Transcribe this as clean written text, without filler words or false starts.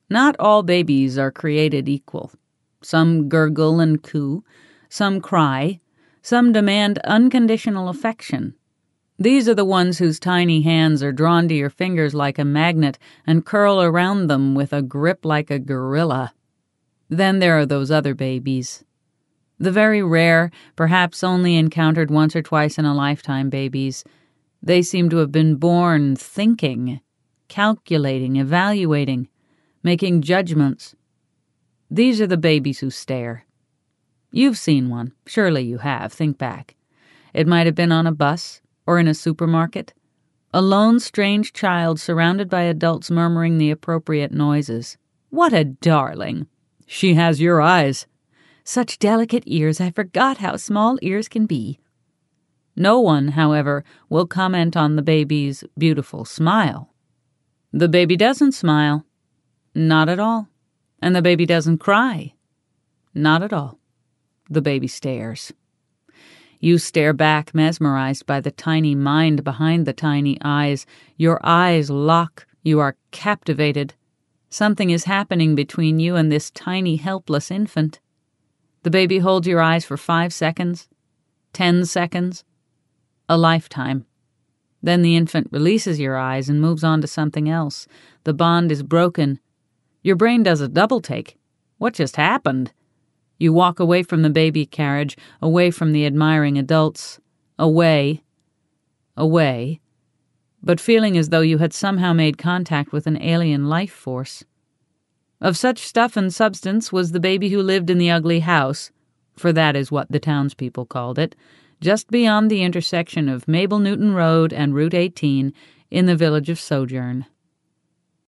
Not all babies are created equal. Some gurgle and coo, some cry, some demand unconditional affection. These are the ones whose tiny hands are drawn to your fingers like a magnet and curl around them with a grip like a gorilla. Then there are those other babies. The very rare, perhaps only encountered once or twice in a lifetime babies. They seem to have been born thinking, calculating, evaluating, making judgments. These are the babies who stare. You've seen one. Surely you have. Think back. It might have been on a bus or in a supermarket. A lone, strange child surrounded by adults murmuring the appropriate noises. What a darling! She has your eyes. Such delicate ears, I forgot how small ears can be. No one, however, will comment on the baby's beautiful smile. The baby doesn't smile. Not at all. And the baby doesn't cry. Not at all. The baby stares. You stare back, mesmerized by the tiny mind behind the tiny eyes. Your eyes lock. You are captivated. Something is happening between you and this tiny, helpless infant. The baby holds your eyes for 5 seconds, 10 seconds, a lifetime. Then the infant releases your eyes and moves on to something else. The bond is broken. Your brain does a double take. What just happened? You walk away from the baby carriage, away from the admiring adults, away, but feeling as though you had somehow made contact with an alien life force. Of such stuff and substance was the baby who lived in the ugly house, for that is what the townspeople called it, just beyond the intersection of Mabel Newton Road and Route 18 in the village of Sojourn.